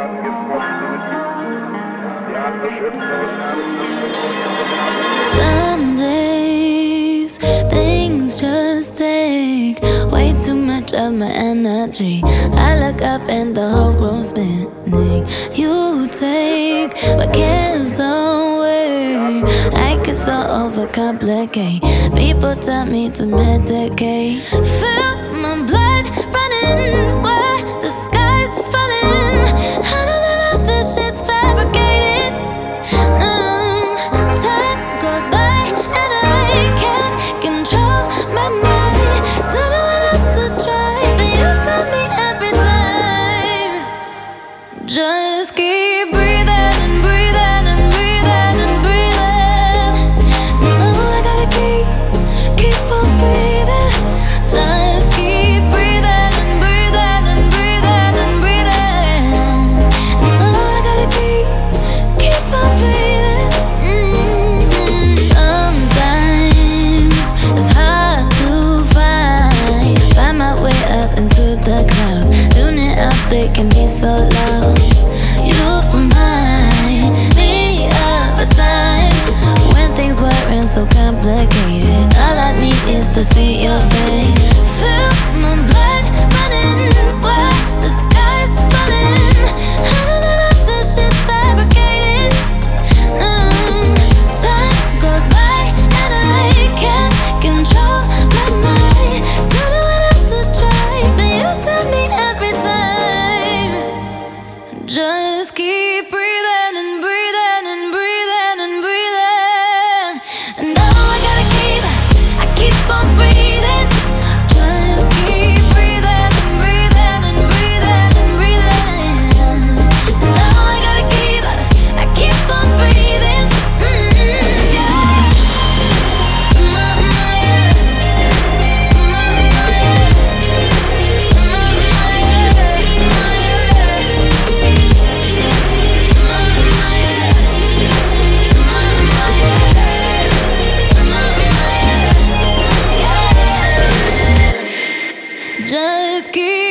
Some days things just take way too much of my energy. I look up and the whole room's spinning. You take my cares away. I get so overcomplicate. People tell me to medicate. Feel my blood running, swear the sky's falling. I don't know this shit's fabricated. Time goes by and I can't control my mind. Don't know what else to try, but you tell me every time. Just keep breathing and breathing and breathing and breathing. No, I gotta keep on breathing. Just keep breathing and breathing and breathing and breathing. No, I gotta keep on breathing. Sometimes it's hard to find my way up into the clouds. Tuning out, they can be so loud. You remind me of a time when things weren't so complicated. All I need is to see your face. Feel my blood running, swear the sky's falling. I don't know if this shit's fabricated. Time goes by and I can't control my mind. Don't know what else to try, but you tell me every time. Just keep breathing and breathing and breathing and breathing. And now I gotta keep on breathing. Just keep breathing and breathing and breathing and breathing. And now I gotta keep on breathing. Yeah. Just keep